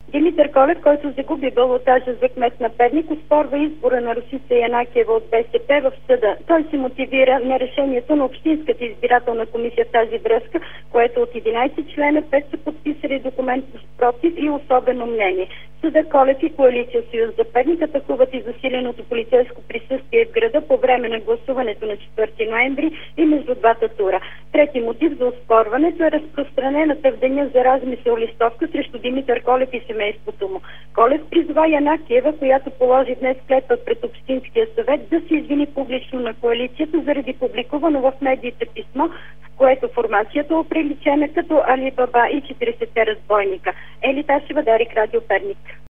Димитър Колев, който загуби балотажа за кмет на Перник, оспорва избора на Росица Янакиева от БСП в съда. Той се мотивира на решението на Общинската избирателна комисия в тази връзка, което от 11 члена 5 са подписали документ против и особено мнение. Съда Колев и коалиция Съюз за Перник атакуват и засиленото полицейско присъствие в града по време на гласуването на 4 ноември и между двата тура. Трети мотив за оспорването е разпространената в деня за размисъл листовка срещу Димитър Колев и семейството му. Колев призва Янакиева, която положи днес клетва пред Общинския съвет, да се извини публично на коалицията заради публикувано в медиите писмо, в което формацията е оприличена като Али Баба и 40 разбойника. Ели Ташева, Дарик, Радио Перник.